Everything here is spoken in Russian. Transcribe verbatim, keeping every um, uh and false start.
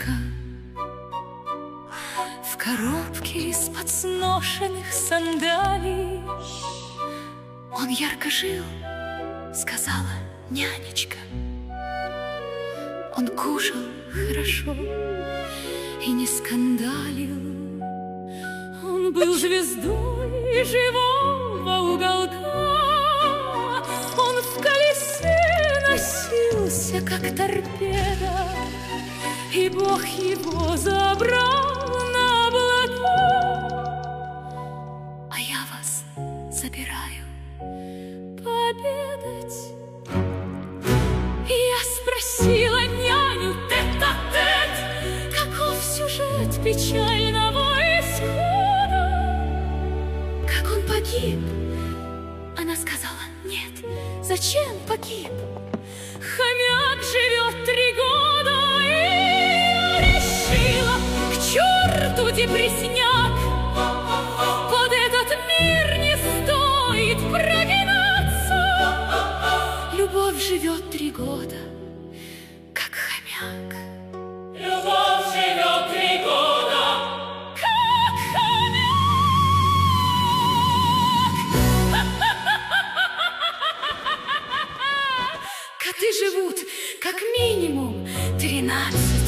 нянечка в коробке из-под сношенных сандалий. Он ярко жил, сказала нянечка. Он кушал хорошо и не скандалил. Он был звездой живого уголка. Он в колесе носился, как торпеда, и Бог его забрал на облака. А я вас забираю пообедать. Я спросила няню тет-а-тет, каков сюжет печального исхода, как он погиб. Она сказала: нет, зачем погиб? Хомяк живет три года. И я решила: к черту депрессняк, под этот мир не стоит прогинаться. Любовь живет три года, как хомяк. Любовь живет три года, как хомяк. Коты живут как минимум тринадцать